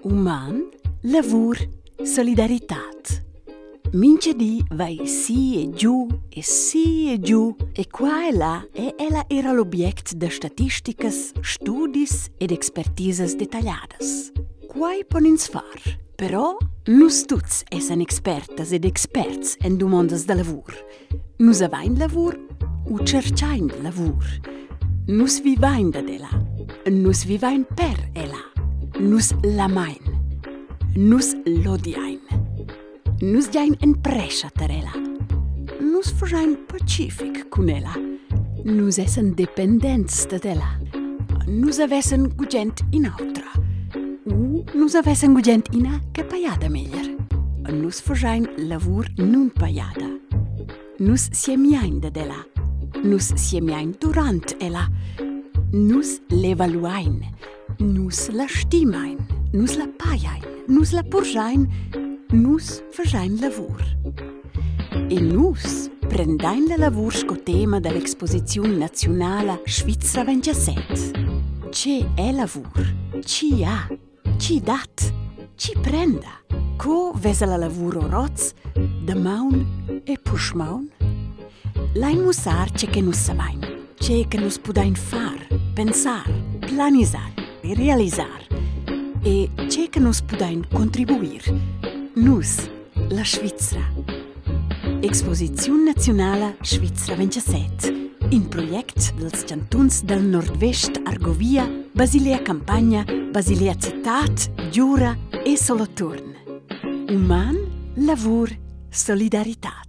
Uman, lavur, solidaritat. Minchedì vai sì e giù, e sì e giù, e qua e là, e ella era l'obiect de statisticas, studis ed expertisas detagliadas. Quai ponins far, però nus tuts essen expertas ed experts en domondas de lavur. Nus avain lavur u cercain lavur. Nus vivain da ella. Nus vivain per ella. Nus l'amain. Nus l'odiain. Nus giain en prescia ter ella. Nus fasain pacific cun ella. Nus essen dependents da ella. Nus avessen gugent in autra. Nus avessen gugent ina che paiada meglier. Nus fasain lavur nun paiada. Nus siemiain da ella. Nus siemiain durant ella. Nus l'evaluain. Nus la stimain. Nus la paiain. Nus la purjain. Nus fasain lavur. E nus prendain la lavur sco tema dell'Exposizione Nazionale Svizra 27. Ce è lavur? Ci ha? Ci dat? Ci prenda? Co vesa la lavuro roz, da maun e pushmaun? Lain musar ce che nus savain, ce che nus pudain far, pensar, planisar e realisar, e ce che nus pudain contribuir. Nus, la Svizra. Exposizione Nazionale Svizra 27. In project dels cantuns del Nord-Vest Argovia, Basilea Campagna, Basilea Citat, Giura e Soloturn. Uman, lavur, solidaritat.